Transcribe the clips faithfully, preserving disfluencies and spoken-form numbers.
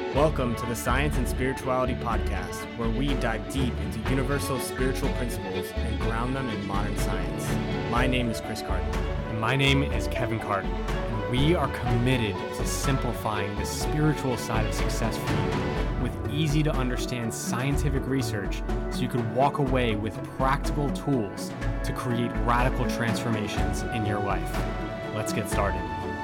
Welcome to the Science and Spirituality Podcast, where we dive deep into universal spiritual principles and ground them in modern science. My name is Chris Carton. And my name is Kevin Carton. And we are committed to simplifying the spiritual side of success for you with easy to understand scientific research so you could walk away with practical tools to create radical transformations in your life. Let's get started.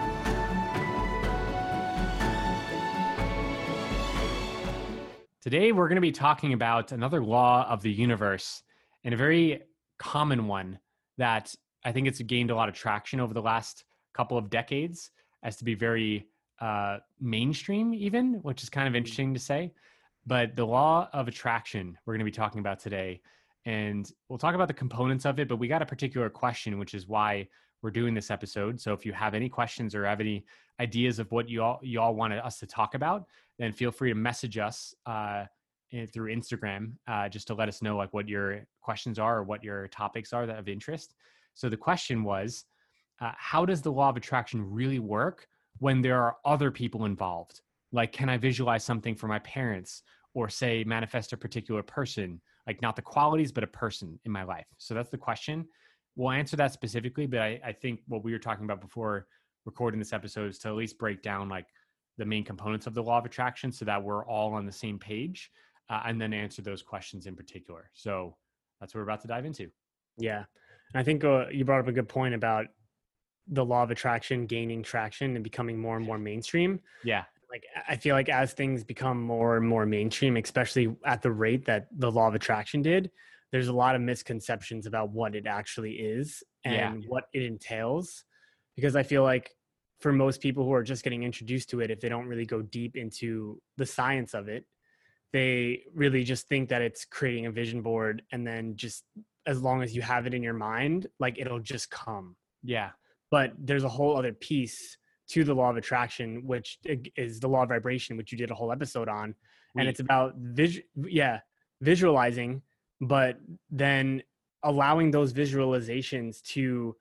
Today, we're going to be talking about another law of the universe, and a very common one that I think it's gained a lot of traction over the last couple of decades as to be very uh, mainstream even, which is kind of interesting to say. But the law of attraction, we're going to be talking about today, and we'll talk about the components of it, but we got a particular question, which is why we're doing this episode. So if you have any questions or have any ideas of what you all, you all wanted us to talk about, then feel free to message us uh, through Instagram, uh, just to let us know like what your questions are or what your topics are that of interest. So the question was, uh, how does the law of attraction really work when there are other people involved? Like, can I visualize something for my parents, or say manifest a particular person, like not the qualities, but a person in my life? So that's the question. We'll answer that specifically, but I, I think what we were talking about before recording this episode is to at least break down like the main components of the law of attraction so that we're all on the same page, uh, and then answer those questions in particular. So that's what we're about to dive into. Yeah. And I think uh, you brought up a good point about the law of attraction gaining traction and becoming more and more mainstream. Yeah. Like, I feel like as things become more and more mainstream, especially at the rate that the law of attraction did, there's a lot of misconceptions about what it actually is and yeah. what it entails. Because I feel like for most people who are just getting introduced to it, if they don't really go deep into the science of it, they really just think that it's creating a vision board, and then just as long as you have it in your mind, like it'll just come. Yeah. But there's a whole other piece to the law of attraction, which is the law of vibration, which you did a whole episode on. We, and it's about vis- yeah, visualizing, but then allowing those visualizations to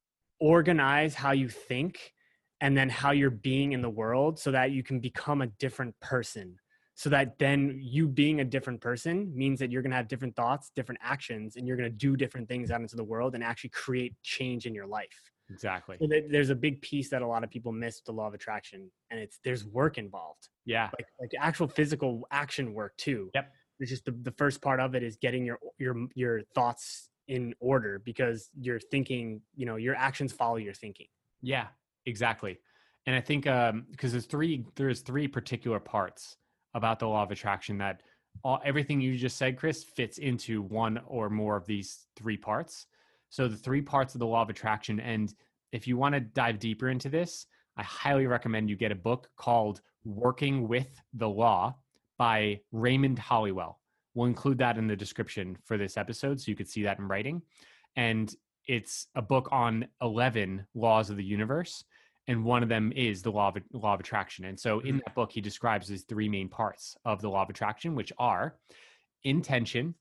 organize how you think and then how you're being in the world, so that you can become a different person. So that then you being a different person means that you're going to have different thoughts, different actions, and you're going to do different things out into the world and actually create change in your life. Exactly. So there's a big piece that a lot of people miss with the law of attraction, and it's there's work involved. Yeah. Like like actual physical action work too. Yep. It's just the, the first part of it is getting your your your thoughts in order, because you're thinking, you know, your actions follow your thinking. Yeah, exactly. And I think um because there's three there's three particular parts about the law of attraction that all everything you just said, Chris, fits into one or more of these three parts. So the three parts of the law of attraction, and if you want to dive deeper into this, I highly recommend you get a book called Working with the Law by Raymond Holliwell. We'll include that in the description for this episode so you could see that in writing. And it's a book on eleven laws of the universe, and one of them is the law of law of attraction. And so in that book, he describes these three main parts of the law of attraction, which are intention,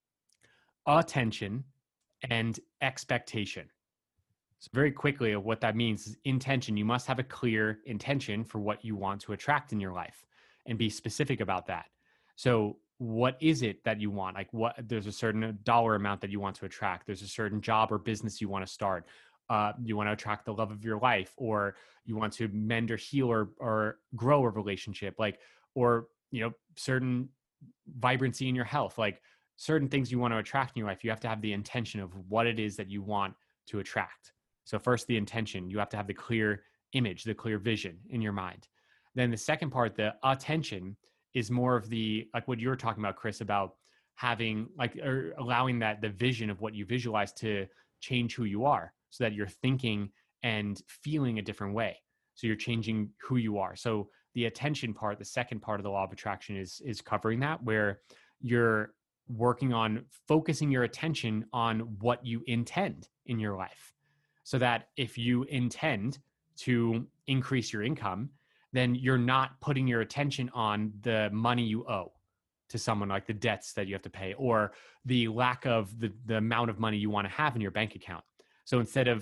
attention, and expectation. So very quickly, what that means is intention. You must have a clear intention for what you want to attract in your life and be specific about that. So what is it that you want? Like what, there's a certain dollar amount that you want to attract. There's a certain job or business you want to start. Uh, you want to attract the love of your life, or you want to mend or heal or, or grow a relationship, like, or, you know, certain vibrancy in your health, like certain things you want to attract in your life. You have to have the intention of what it is that you want to attract. So first, the intention, you have to have the clear image, the clear vision in your mind. Then the second part, the attention, is more of the, like what you were talking about, Chris, about having like, or allowing that the vision of what you visualize to change who you are, so that you're thinking and feeling a different way. So you're changing who you are. So the attention part, the second part of the law of attraction is, is covering that, where you're working on focusing your attention on what you intend in your life. So that if you intend to increase your income, then you're not putting your attention on the money you owe to someone, like the debts that you have to pay, or the lack of the, the amount of money you want to have in your bank account. So instead of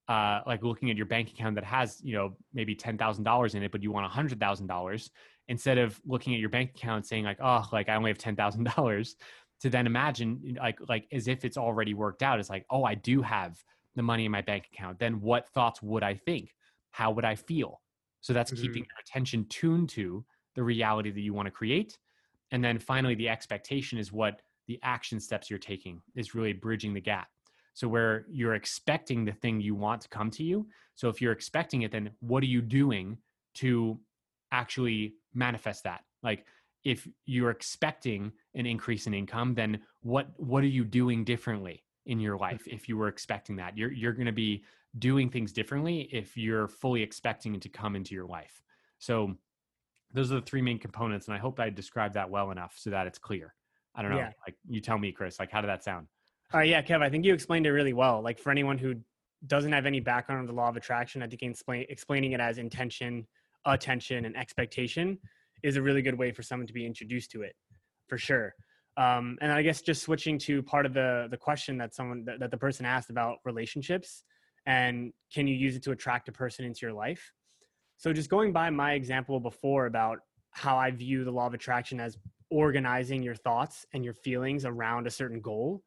uh, like looking at your bank account that has, you know, maybe ten thousand dollars in it, but you want a hundred thousand dollars, instead of looking at your bank account and saying like, oh, like I only have ten thousand dollars, to then imagine like, like as if it's already worked out. It's like, oh, I do have the money in my bank account. Then what thoughts would I think? How would I feel? So that's Mm-hmm. keeping your attention tuned to the reality that you want to create. And then finally, the expectation is what the action steps you're taking is really bridging the gap. So where you're expecting the thing you want to come to you. So if you're expecting it, then what are you doing to actually manifest that? Like if you're expecting an increase in income, then what, what are you doing differently in your life? If you were expecting that, you're, you're going to be doing things differently if you're fully expecting it to come into your life. So those are the three main components. And I hope I described that well enough so that it's clear. I don't know. Yeah. Like you tell me, Chris, like how did that sound? Uh, yeah, Kev, I think you explained it really well. Like for anyone who doesn't have any background on the law of attraction, I think explain, explaining it as intention, attention, and expectation is a really good way for someone to be introduced to it, for sure. Um, and I guess just switching to part of the the question that someone that, that the person asked about relationships, and can you use it to attract a person into your life? So just going by my example before about how I view the law of attraction as organizing your thoughts and your feelings around a certain goal.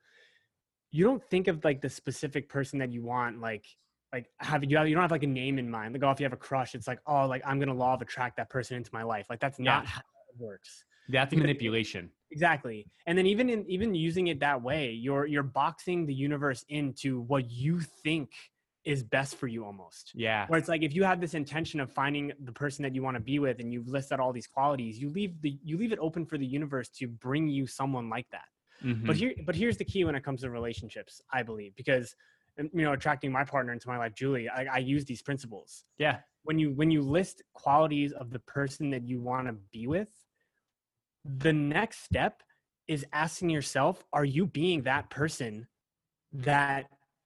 You don't think of like the specific person that you want, like, like have you, have, you don't have like a name in mind. Like, oh, if you have a crush, it's like, oh, like I'm going to law of attract that person into my life. Like that's not Yeah. how it works. That's Because- manipulation. Exactly. And then even in, even using it that way, you're, you're boxing the universe into what you think is best for you almost. Yeah. Where it's like, if you have this intention of finding the person that you want to be with, and you've listed all these qualities, you leave the, you leave it open for the universe to bring you someone like that. Mm-hmm. But here, but here's the key when it comes to relationships, I believe, because, you know, attracting my partner into my life, Julie, I, I use these principles. Yeah. When you, when you list qualities of the person that you want to be with, the next step is asking yourself, are you being that person that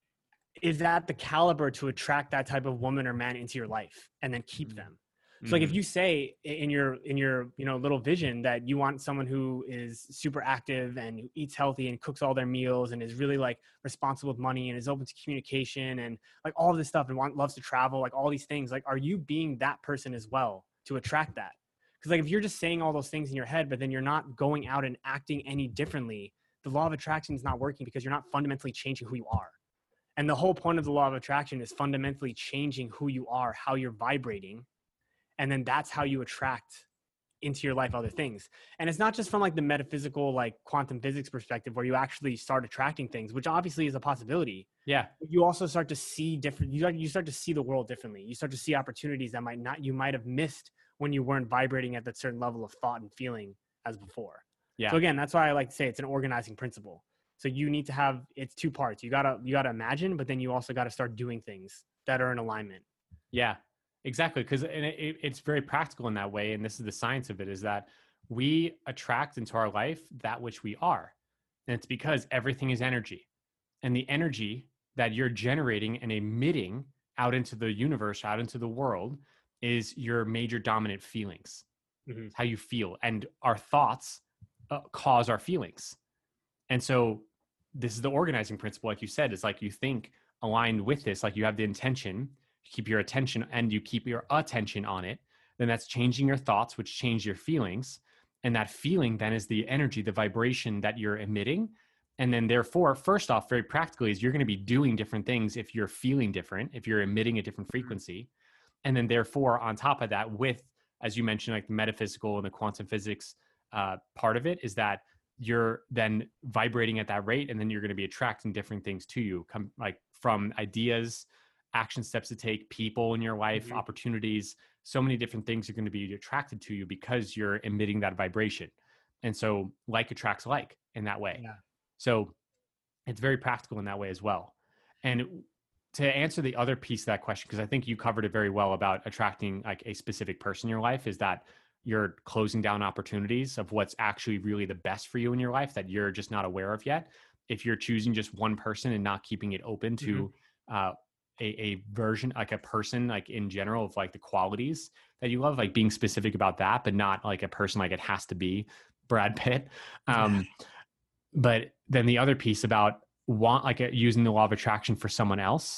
is at the caliber to attract that type of woman or man into your life, and then keep them? So like if you say in your, in your, you know, little vision that you want someone who is super active and who eats healthy and cooks all their meals and is really like responsible with money and is open to communication and like all this stuff and want, loves to travel, like all these things, like, are you being that person as well to attract that? Because like, if you're just saying all those things in your head, but then you're not going out and acting any differently, the law of attraction is not working because you're not fundamentally changing who you are. And the whole point of the law of attraction is fundamentally changing who you are, how you're vibrating. And then that's how you attract into your life other things. And it's not just from like the metaphysical, like quantum physics perspective where you actually start attracting things, which obviously is a possibility. Yeah. You also start to see different, you start, you start to see the world differently. You start to see opportunities that might not, you might have missed when you weren't vibrating at that certain level of thought and feeling as before. Yeah. So again, that's why I like to say it's an organizing principle. So you need to have, it's two parts. You gotta, you gotta imagine, but then you also got to start doing things that are in alignment. Yeah, exactly. Because and it, it's very practical in that way. And this is the science of it, is that we attract into our life that which we are. And it's because everything is energy. And the energy that you're generating and emitting out into the universe, out into the world, is your major dominant feelings. Mm-hmm. How you feel. And our thoughts uh, cause our feelings. And so this is the organizing principle, like you said, is like you think aligned with this, like you have the intention, you keep your attention and you keep your attention on it, then that's changing your thoughts, which change your feelings. And that feeling then is the energy, the vibration that you're emitting. And then therefore, first off, very practically, is you're going to be doing different things if you're feeling different, if you're emitting a different frequency. And then therefore, on top of that, with, as you mentioned, like the metaphysical and the quantum physics uh, part of it, is that you're then vibrating at that rate, and then you're going to be attracting different things to you, come like from ideas, action steps to take, people in your life, mm-hmm. opportunities, so many different things are going to be attracted to you because you're emitting that vibration. And so like attracts like in that way. Yeah. So it's very practical in that way as well. And to answer the other piece of that question, because I think you covered it very well about attracting like a specific person in your life, is that you're closing down opportunities of what's actually really the best for you in your life that you're just not aware of yet. If you're choosing just one person and not keeping it open to mm-hmm. uh, a, a version, like a person, like in general, of like the qualities that you love, like being specific about that, but not like a person, like it has to be Brad Pitt. Um, but then the other piece about want, like using the law of attraction for someone else,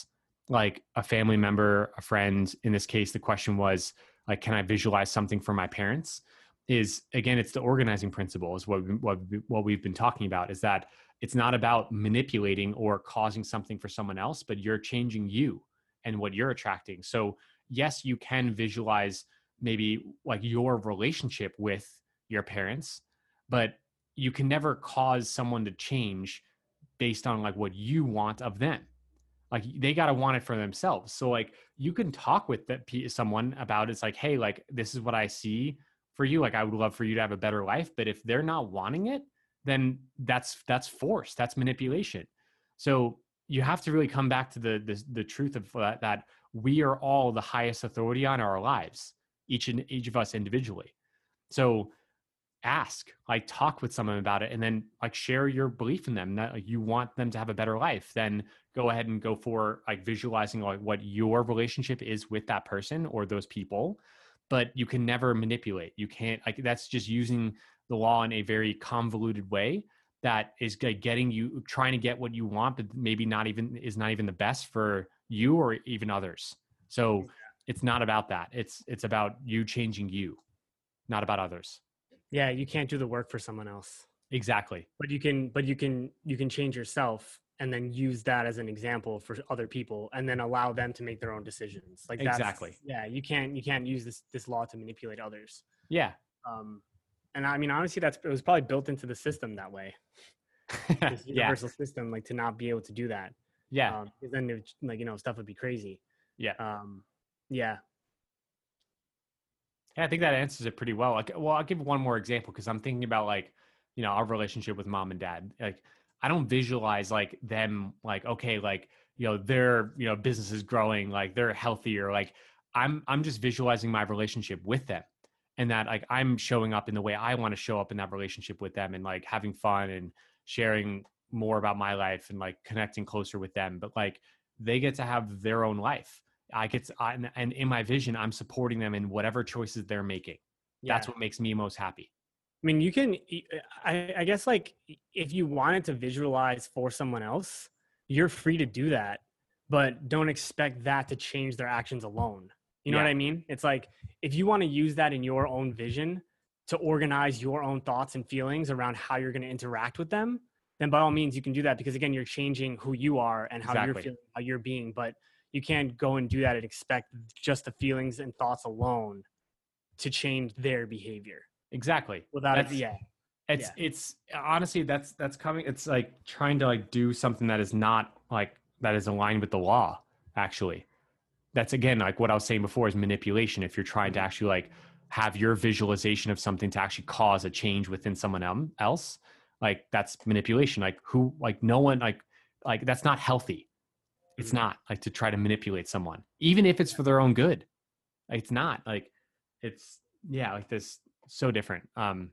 like a family member, a friend. In this case, the question was like, can I visualize something for my parents? Is again, it's the organizing principle is what, we- what, we- what we've been talking about, is that it's not about manipulating or causing something for someone else, but you're changing you and what you're attracting. So yes, you can visualize maybe like your relationship with your parents, but you can never cause someone to change based on like what you want of them. Like they got to want it for themselves. So like you can talk with that someone about it's like, hey, like this is what I see for you. Like I would love for you to have a better life, but if they're not wanting it, then that's that's force, that's manipulation. So you have to really come back to the the, the truth of that, that we are all the highest authority on our lives, each and each of us individually. So ask, like talk with someone about it, and then like share your belief in them that like, you want them to have a better life. Then go ahead and go for like visualizing like what your relationship is with that person or those people. But you can never manipulate. You can't, like that's just using the law in a very convoluted way that is like getting you trying to get what you want, but maybe not even is not even the best for you or even others. So it's not about that. It's it's about you changing you, not about others. Yeah, you can't do the work for someone else. Exactly. But you can but you can you can change yourself and then use that as an example for other people and then allow them to make their own decisions. Like that's Exactly. yeah, you can't you can't use this this law to manipulate others. Yeah. Um and I mean honestly that's it was probably built into the system that way. This Yeah. universal system, like to not be able to do that. Yeah. Um because then it, like you know stuff would be crazy. Yeah. Um yeah. Yeah, I think that answers it pretty well. Like, well, I'll give one more example because I'm thinking about like, you know, our relationship with mom and dad. Like, I don't visualize like them like, okay, like, you know, their, you know, business is growing, like they're healthier. Like, I'm I'm just visualizing my relationship with them, and that like I'm showing up in the way I want to show up in that relationship with them, and like having fun and sharing more about my life and like connecting closer with them. But like they get to have their own life. I get to, I, and in my vision, I'm supporting them in whatever choices they're making. Yeah. That's what makes me most happy. I mean, you can, I, I guess, like, if you wanted to visualize for someone else, you're free to do that, but don't expect that to change their actions alone. You know Yeah. what I mean? It's like, if you want to use that in your own vision to organize your own thoughts and feelings around how you're going to interact with them, then by all means, you can do that because, again, you're changing who you are and how Exactly. you're feeling, how you're being, but you can't go and do that and expect just the feelings and thoughts alone to change their behavior. Exactly. Without That's, it, yeah. It's, yeah. it's honestly, that's, that's coming. It's like trying to like do something that is not like, that is aligned with the law, actually. That's again, like what I was saying before is manipulation. If you're trying to actually like have your visualization of something to actually cause a change within someone else, like that's manipulation. Like who, like no one, like, like that's not healthy. It's Mhm. not like to try to manipulate someone, even if it's for their own good. Like, it's not like it's, yeah, like this so different. Um,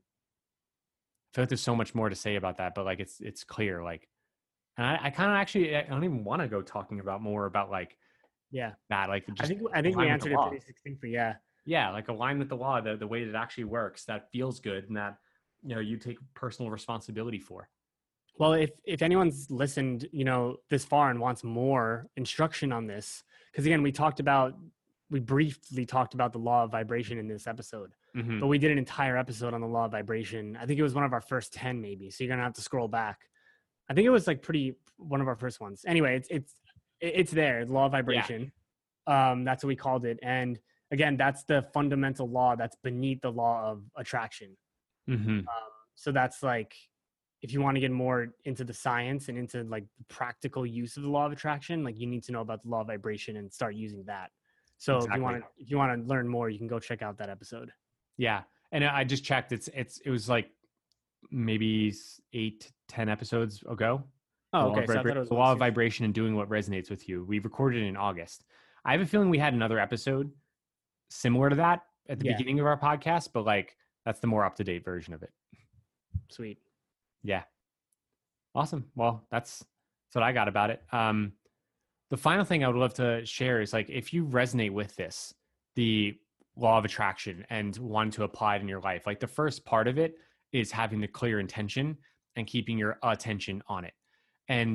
I feel like there's so much more to say about that, but like, it's, it's clear. Like, and I, I kind of actually, I don't even want to go talking about more about like, Yeah. that, like just I think I think we align with the answered it law. pretty succinctly. Yeah. Yeah, like align with the law, the, the way that it actually works, that feels good, and that, you know, you take personal responsibility for. Well, if if anyone's listened, you know, this far and wants more instruction on this, because again, we talked about, we briefly talked about the law of vibration in this episode, Mm-hmm. but we did an entire episode on the law of vibration. I think it was one of our first ten, maybe. So you're gonna have to scroll back. I think it was like pretty one of our first ones. Anyway, it's it's it's there, the law of vibration. Yeah. Um, that's what we called it, and again, that's the fundamental law that's beneath the law of attraction. Mm-hmm. Um, so that's like, if you want to get more into the science and into like the practical use of the law of attraction, like you need to know about the law of vibration and start using that. So exactly. if you want to, if you want to learn more, you can go check out that episode. Yeah. And I just checked. It's, it's, it was like maybe eight, ten episodes ago. Oh, okay. The law, so of, vibra- the law of vibration and doing what resonates with you. We recorded it in August. I have a feeling we had another episode similar to that at the yeah. beginning of our podcast, but like that's the more up-to-date version of it. Sweet. Yeah. Awesome. Well, that's, that's what I got about it. Um, the final thing I would love to share is like, if you resonate with this, the law of attraction and want to apply it in your life, like the first part of it is having the clear intention and keeping your attention on it. And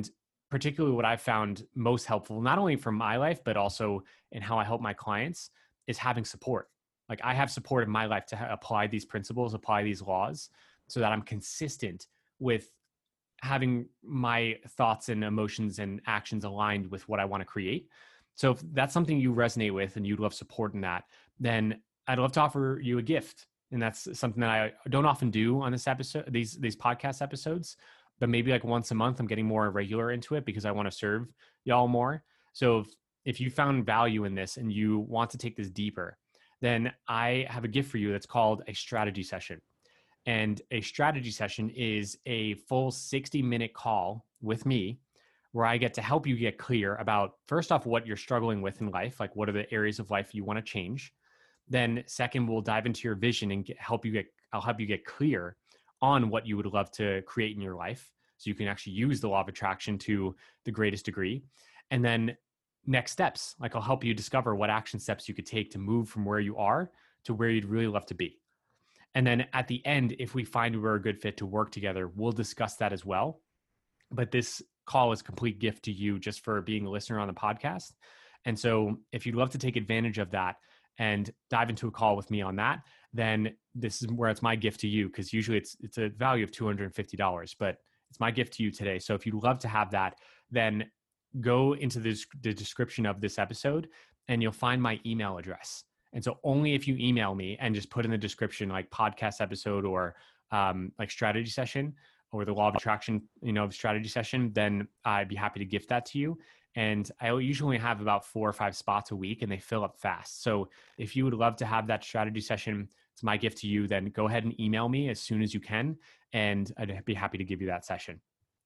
particularly what I've found most helpful, not only for my life, but also in how I help my clients, is having support. Like I have support in my life to ha- apply these principles, apply these laws, so that I'm consistent with having my thoughts and emotions and actions aligned with what I want to create. So if that's something you resonate with and you'd love support in that, then I'd love to offer you a gift. And that's something that I don't often do on this episode, these, these podcast episodes, but maybe like once a month, I'm getting more regular into it because I want to serve y'all more. So if, if you found value in this and you want to take this deeper, then I have a gift for you that's called a strategy session. And a strategy session is a full sixty minute call with me where I get to help you get clear about, first off, what you're struggling with in life, like what are the areas of life you want to change. Then second, we'll dive into your vision and get, help you get, I'll help you get clear on what you would love to create in your life so you can actually use the law of attraction to the greatest degree. And then next steps, like I'll help you discover what action steps you could take to move from where you are to where you'd really love to be. And then at the end, if we find we're a good fit to work together, we'll discuss that as well. But this call is a complete gift to you just for being a listener on the podcast. And so if you'd love to take advantage of that and dive into a call with me on that, then this is where it's my gift to you, because usually it's it's a value of two hundred fifty dollars, but it's my gift to you today. So if you'd love to have that, then go into the, the description of this episode and you'll find my email address. And so only if you email me and just put in the description, like podcast episode or um, like strategy session or the law of attraction, you know, strategy session, then I'd be happy to gift that to you. And I usually have about four or five spots a week and they fill up fast. So if you would love to have that strategy session, it's my gift to you, then go ahead and email me as soon as you can. And I'd be happy to give you that session.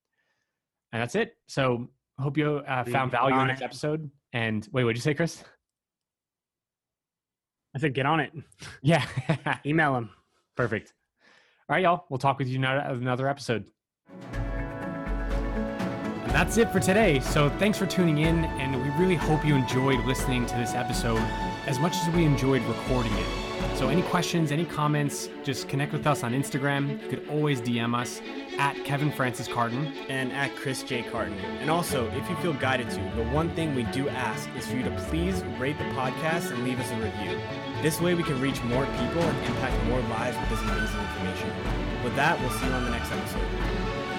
And that's it. So hope you uh, found value in this episode. And wait, what'd you say, Chris? I said, get on it. Yeah. Email them. Perfect. All right, y'all. We'll talk with you in another episode. And that's it for today. So thanks for tuning in. And we really hope you enjoyed listening to this episode as much as we enjoyed recording it. So any questions, any comments, just connect with us on Instagram. You could always D M us at Kevin Francis Carton and at Chris J. Carton. And also, if you feel guided to, the one thing we do ask is for you to please rate the podcast and leave us a review. This way we can reach more people and impact more lives with this amazing information. With that, we'll see you on the next episode.